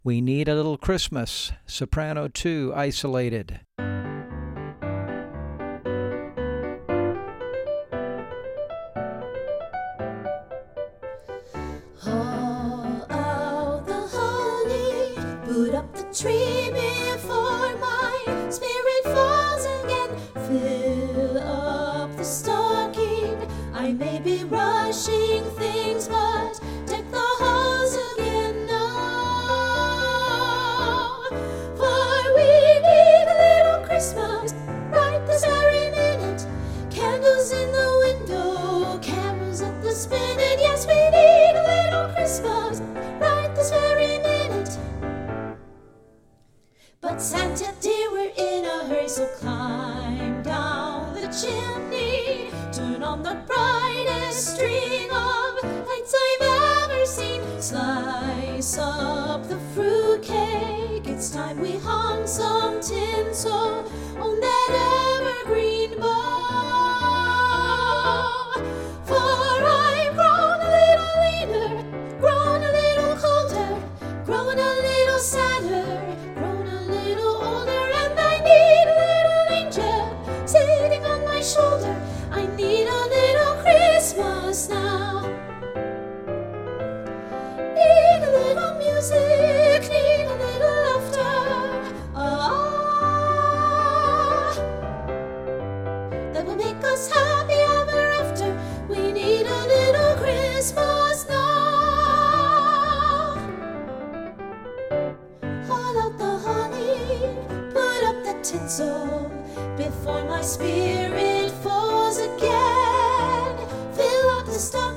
We Need a Little Christmas, soprano 2, isolated. Haul out the holly, put up the tree before my spirit falls again. Fill up the stocking, I may be rushing things, but deck the halls again now. For we need a little Christmas right this very minute. Candles in the window, cameras at the spinet. Yes, we need a little Christmas right this very minute. But Santa dear, we're in a hurry, so climb down the chimney. Turn on the brightest string of lights I've ever seen. Slice up the fruitcake, it's time we hung some tinsel on that evergreen bough. For I've grown a little leaner, grown a little colder, grown a little sadder, grown a little older, and I need a little angel sitting on my shoulder. I need a little Christmas now. Need a little music, need a little laughter, that will make us happy ever after. We need a little Christmas now. Haul out the honey, put up the tinsel before my spirit falls again. Fill up the stars.